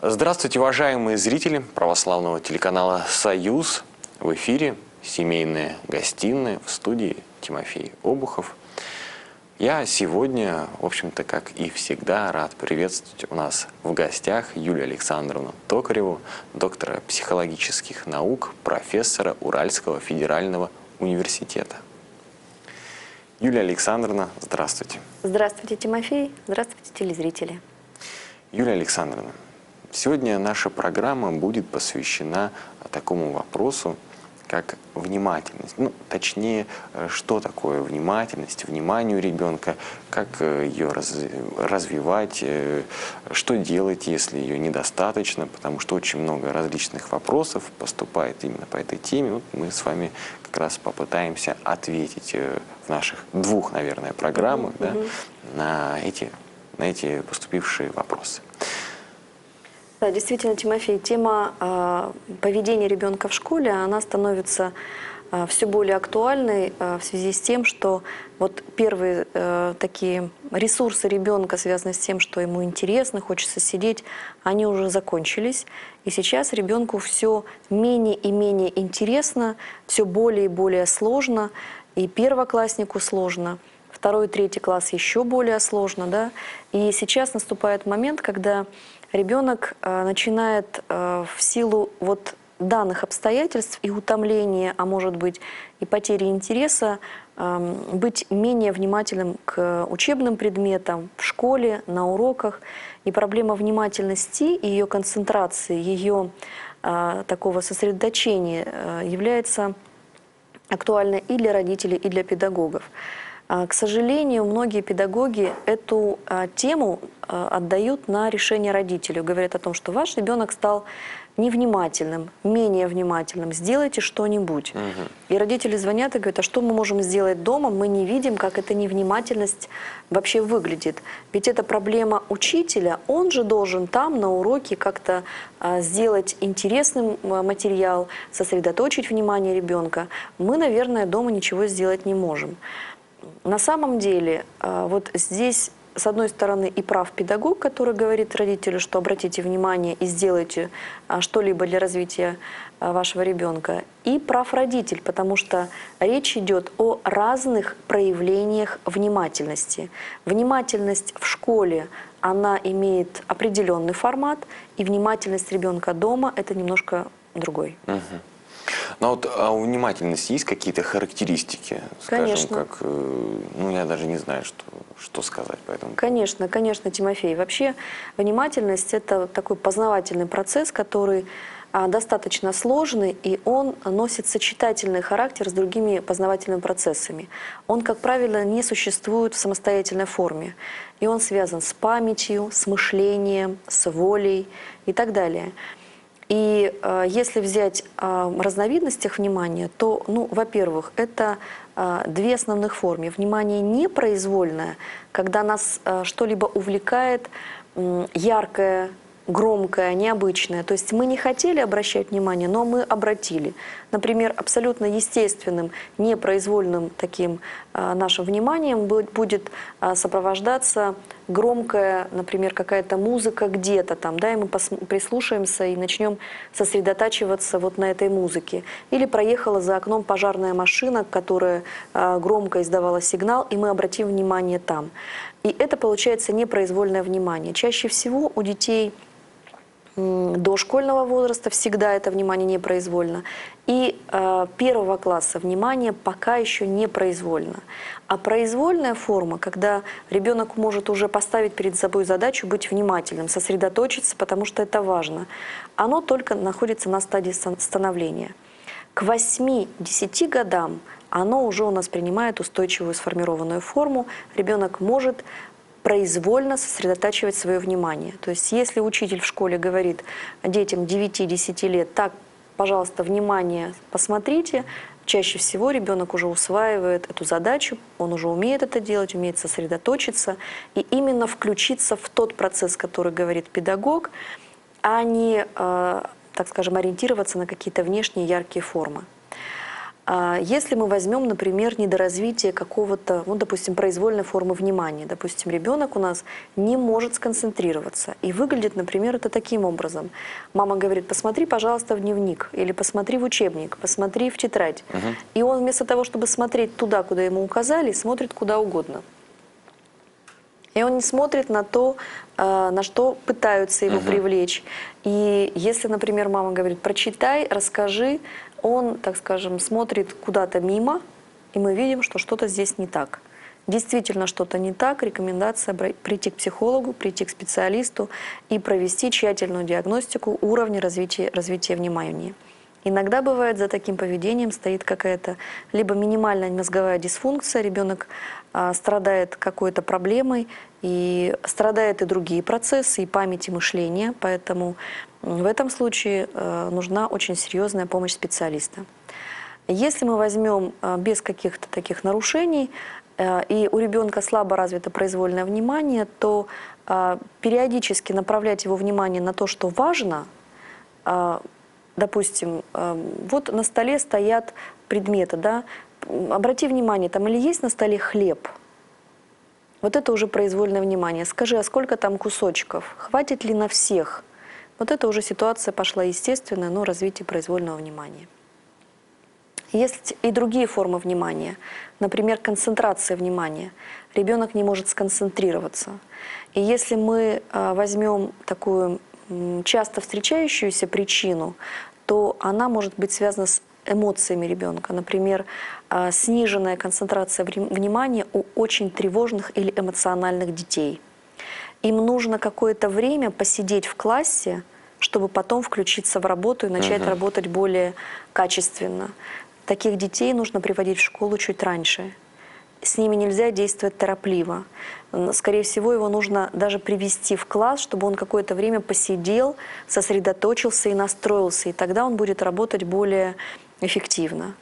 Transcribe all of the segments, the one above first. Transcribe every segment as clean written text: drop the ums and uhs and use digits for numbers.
Здравствуйте, уважаемые зрители православного телеканала «Союз». В эфире «Семейная гостиная», в студии Тимофей Обухов. Я сегодня, в общем-то, как и всегда, рад приветствовать у нас в гостях Юлию Александровну Токареву, доктора психологических наук, профессора Уральского федерального университета. Юлия Александровна, здравствуйте. Здравствуйте, Тимофей. Здравствуйте, телезрители. Юлия Александровна, сегодня наша программа будет посвящена такому вопросу, как внимательность. Ну, точнее, что такое внимательность, вниманию ребенка, как ее развивать, что делать, если ее недостаточно, потому что очень много различных вопросов поступает именно по этой теме. Вот мы с вами как раз попытаемся ответить в наших двух, наверное, программах на эти поступившие вопросы. Да, действительно, Тимофей, тема поведения ребенка в школе, она становится все более актуальной в связи с тем, что вот первые такие ресурсы ребенка, связанные с тем, что ему интересно, хочется сидеть, они уже закончились. И сейчас ребенку все менее и менее интересно, все более и более сложно, и первокласснику сложно. Второй, третий класс еще более сложно, да. И сейчас наступает момент, когда ребенок начинает в силу вот данных обстоятельств и утомления, а может быть и потери интереса, быть менее внимательным к учебным предметам в школе, на уроках. И проблема внимательности и ее концентрации, ее такого сосредоточения является актуальной и для родителей, и для педагогов. К сожалению, многие педагоги эту тему отдают на решение родителей. Говорят о том, что ваш ребенок стал невнимательным, менее внимательным, сделайте что-нибудь. И родители звонят и говорят, а что мы можем сделать дома? Мы не видим, как эта невнимательность вообще выглядит. Ведь это проблема учителя, он же должен там на уроке как-то сделать интересным материал, сосредоточить внимание ребенка. Мы, наверное, дома ничего сделать не можем. На самом деле, вот здесь, с одной стороны, и прав педагог, который говорит родителю, что обратите внимание и сделайте что-либо для развития вашего ребенка, и прав родитель, потому что речь идет о разных проявлениях внимательности. Внимательность в школе, она имеет определенный формат, и внимательность ребенка дома – это немножко другой. Ну вот, а у внимательности есть какие-то характеристики? Конечно. Скажем, как, ну я даже не знаю, что сказать по этому. Конечно, конечно, Тимофей. Вообще внимательность – это такой познавательный процесс, который достаточно сложный, и он носит сочетательный характер с другими познавательными процессами. Он, как правило, не существует в самостоятельной форме. И он связан с памятью, с мышлением, с волей и так далее. И если взять разновидностях внимания, то, ну, во-первых, это две основных формы. Внимание непроизвольное, когда нас что-либо увлекает яркое, громкое, необычное. То есть мы не хотели обращать внимание, но мы обратили. Например, абсолютно естественным, непроизвольным таким нашим вниманием будет сопровождаться громкая, например, какая-то музыка где-то там, да, и мы прислушаемся и начнем сосредотачиваться вот на этой музыке. Или проехала за окном пожарная машина, которая громко издавала сигнал, и мы обратим внимание там. И это получается непроизвольное внимание. Чаще всего у детей дошкольного возраста всегда это внимание непроизвольно. И первого класса внимание пока еще непроизвольно. А произвольная форма, когда ребенок может уже поставить перед собой задачу быть внимательным, сосредоточиться, потому что это важно, оно только находится на стадии становления. К 8-10 годам оно уже у нас принимает устойчивую сформированную форму. Ребенок может произвольно сосредотачивать свое внимание. То есть если учитель в школе говорит детям 9-10 лет, так, пожалуйста, внимание, посмотрите, чаще всего ребенок уже усваивает эту задачу, он уже умеет это делать, умеет сосредоточиться и именно включиться в тот процесс, который говорит педагог, а не, так скажем, ориентироваться на какие-то внешние яркие формы. Если мы возьмем, например, недоразвитие какого-то, ну, допустим, произвольной формы внимания, допустим, ребенок у нас не может сконцентрироваться, и выглядит, например, это таким образом. Мама говорит: посмотри, пожалуйста, в дневник, или посмотри в учебник, посмотри в тетрадь. И он вместо того, чтобы смотреть туда, куда ему указали, смотрит куда угодно. И он не смотрит на то, на что пытаются его привлечь. И если, например, мама говорит: прочитай, расскажи, он, так скажем, смотрит куда-то мимо, и мы видим, что что-то здесь не так. Действительно что-то не так, рекомендация прийти к психологу, прийти к специалисту и провести тщательную диагностику уровня развития внимания. Иногда бывает, за таким поведением стоит какая-то либо минимальная мозговая дисфункция, ребенок страдает какой-то проблемой, и страдают и другие процессы, и память, и мышление, поэтому в этом случае нужна очень серьезная помощь специалиста. Если мы возьмем без каких-то таких нарушений, и у ребенка слабо развито произвольное внимание, то периодически направлять его внимание на то, что важно. Допустим, вот на столе стоят предметы, да? Обрати внимание, там или есть на столе хлеб. Вот это уже произвольное внимание. Скажи, а сколько там кусочков? Хватит ли на всех? Вот это уже ситуация пошла естественная, но развитие произвольного внимания. Есть и другие формы внимания. Например, концентрация внимания. Ребенок не может сконцентрироваться. И если мы возьмем такую часто встречающуюся причину, то она может быть связана с эмоциями ребенка. Например, сниженная концентрация внимания у очень тревожных или эмоциональных детей. Им нужно какое-то время посидеть в классе, чтобы потом включиться в работу и начать работать более качественно. Таких детей нужно приводить в школу чуть раньше. С ними нельзя действовать торопливо. Скорее всего, его нужно даже привести в класс, чтобы он какое-то время посидел, сосредоточился и настроился, и тогда он будет работать более эффективно.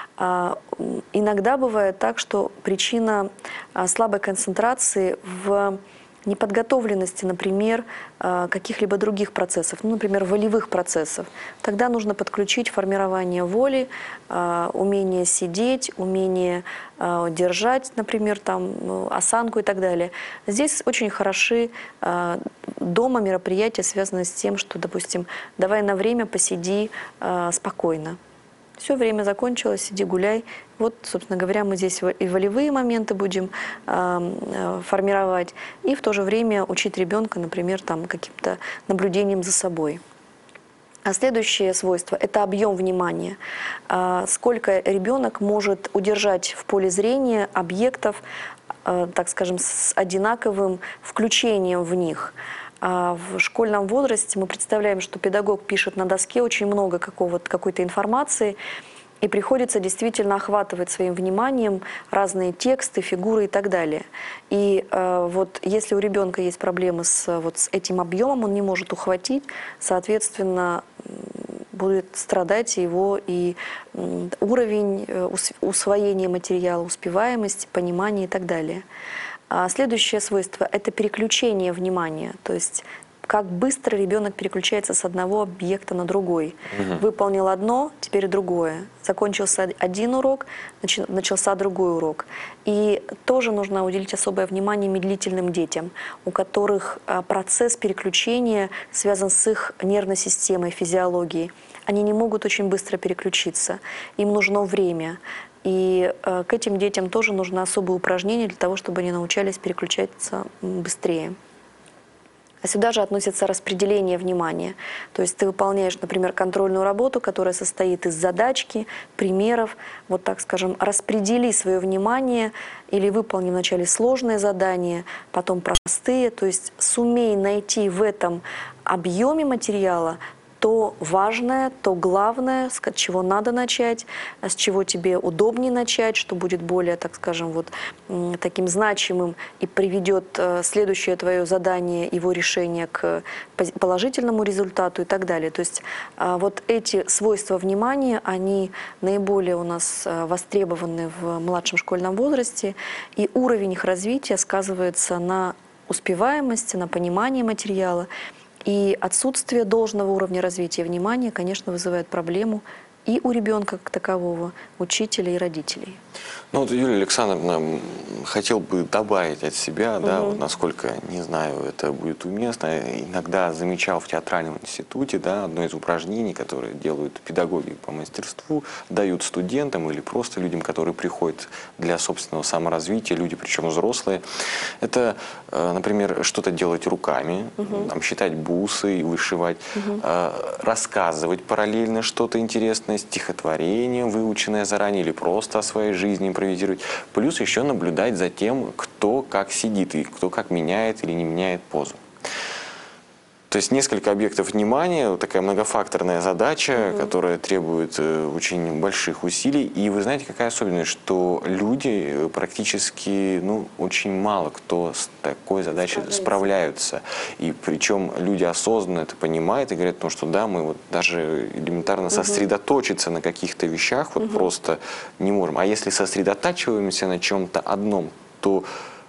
Иногда бывает так, что причина слабой концентрации в неподготовленности, например, каких-либо других процессов, ну, например, волевых процессов. Тогда нужно подключить формирование воли, умение сидеть, умение держать, например, там, осанку и так далее. Здесь очень хороши дома мероприятия, связанные с тем, что, допустим, давай на время посиди спокойно. Все, время закончилось, сиди, гуляй. Вот, собственно говоря, мы здесь и волевые моменты будем формировать, и в то же время учить ребенка, например, там, каким-то наблюдением за собой. А следующее свойство – это объем внимания. Сколько ребенок может удержать в поле зрения объектов, так скажем, с одинаковым включением в них. В школьном возрасте мы представляем, что педагог пишет на доске очень много какой-то информации, и приходится действительно охватывать своим вниманием разные тексты, фигуры и так далее. И вот если у ребенка есть проблемы с этим объемом, он не может ухватить, соответственно, будет страдать его и уровень усвоения материала, успеваемости, понимания и так далее. Следующее свойство – это переключение внимания, то есть как быстро ребенок переключается с одного объекта на другой. Выполнил одно, теперь другое. Закончился один урок, начался другой урок. И тоже нужно уделить особое внимание медлительным детям, у которых процесс переключения связан с их нервной системой, физиологией. Они не могут очень быстро переключиться, им нужно время. И к этим детям тоже нужно особое упражнение для того, чтобы они научались переключаться быстрее. А сюда же относится распределение внимания. То есть ты выполняешь, например, контрольную работу, которая состоит из задачки, примеров. Вот так скажем, распредели свое внимание или выполни вначале сложные задания, потом простые. То есть сумей найти в этом объеме материала то важное, то главное, с чего надо начать, с чего тебе удобнее начать, что будет более, так скажем, вот таким значимым и приведет следующее твое задание, его решение к положительному результату и так далее. То есть вот эти свойства внимания, они наиболее у нас востребованы в младшем школьном возрасте, и уровень их развития сказывается на успеваемости, на понимании материала. И отсутствие должного уровня развития внимания, конечно, вызывает проблему и у ребенка как такового, учителя и родителей. Ну вот, Юлия Александровна, хотел бы добавить от себя, да, вот насколько, не знаю, это будет уместно. Иногда замечал в театральном институте, да, одно из упражнений, которые делают педагоги по мастерству, дают студентам или просто людям, которые приходят для собственного саморазвития, люди, причем взрослые. Это, например, что-то делать руками, там, считать бусы, вышивать, рассказывать параллельно что-то интересное, стихотворение, выученное заранее, или просто о своей жизни импровизировать. Плюс еще наблюдать за тем, кто как сидит и кто как меняет или не меняет позу. То есть несколько объектов внимания, вот такая многофакторная задача, которая требует очень больших усилий. И вы знаете, какая особенность, что люди практически, ну, очень мало кто с такой задачей справляются. И причем люди осознанно это понимают и говорят, ну, что да, мы вот даже элементарно сосредоточиться на каких-то вещах вот просто не можем. А если сосредотачиваемся на чем-то одном, то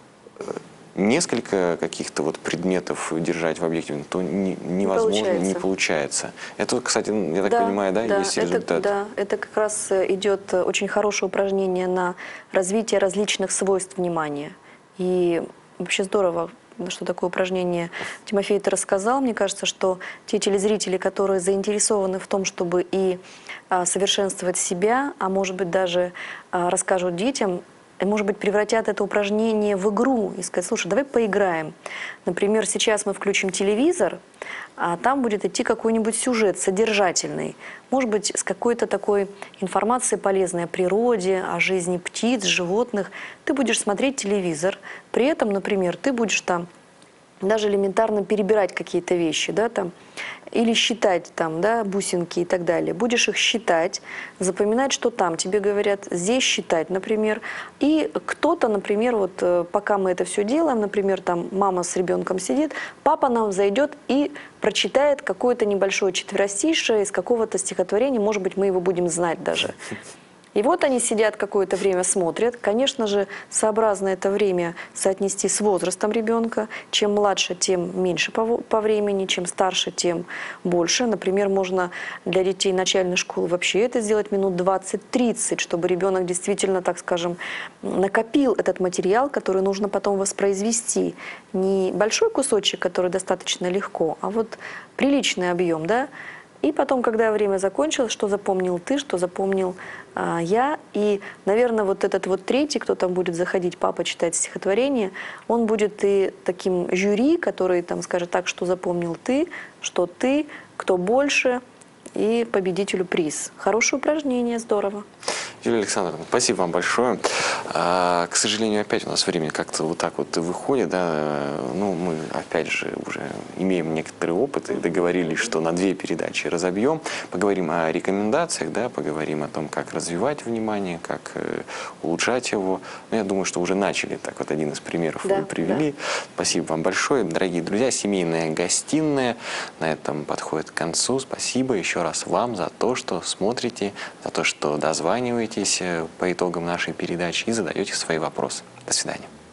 несколько каких-то вот предметов держать в объекте, то невозможно, не получается. Это, кстати, я так понимаю, да, есть результат? Да, это как раз идет очень хорошее упражнение на развитие различных свойств внимания. И вообще здорово, что такое упражнение Тимофей ты рассказал. Мне кажется, что те телезрители, которые заинтересованы в том, чтобы и совершенствовать себя, а может быть даже расскажут детям, и, может быть, превратят это упражнение в игру и сказать, слушай, давай поиграем. Например, сейчас мы включим телевизор, а там будет идти какой-нибудь сюжет содержательный. Может быть, с какой-то такой информацией полезной о природе, о жизни птиц, животных. Ты будешь смотреть телевизор, при этом, например, ты будешь там даже элементарно перебирать какие-то вещи, да, там, или считать там, да, бусинки и так далее. Будешь их считать, запоминать, что там. Тебе говорят, здесь считать, например. И кто-то, например, вот пока мы это все делаем, например, там мама с ребенком сидит, папа нам зайдет и прочитает какое-то небольшое четверостишее из какого-то стихотворения, может быть, мы его будем знать даже. И вот они сидят какое-то время, смотрят. Конечно же, сообразно это время соотнести с возрастом ребенка. Чем младше, тем меньше по времени, чем старше, тем больше. Например, можно для детей начальной школы вообще это сделать минут 20-30, чтобы ребенок действительно, так скажем, накопил этот материал, который нужно потом воспроизвести. Не большой кусочек, который достаточно легко, а вот приличный объем, да? И потом, когда время закончилось, что запомнил ты, что запомнил я. И, наверное, вот этот вот третий, кто там будет заходить, папа читать стихотворение, он будет и таким жюри, который там скажет так, что запомнил ты, что ты, кто больше, и победителю приз. Хорошее упражнение, здорово. Юлия Александровна, спасибо вам большое. К сожалению, опять у нас время как-то вот так вот выходит. Да? Ну, мы, опять же, уже имеем некоторый опыт и договорились, что на 2 передачи разобьем. Поговорим о рекомендациях, да? Поговорим о том, как развивать внимание, как улучшать его. Но я думаю, что уже начали. Так вот, один из примеров вы привели. Да. Спасибо вам большое. Дорогие друзья, семейная гостиная на этом подходит к концу. Спасибо еще раз вам за то, что смотрите, за то, что дозваниваетесь по итогам нашей передачи и задаете свои вопросы. До свидания.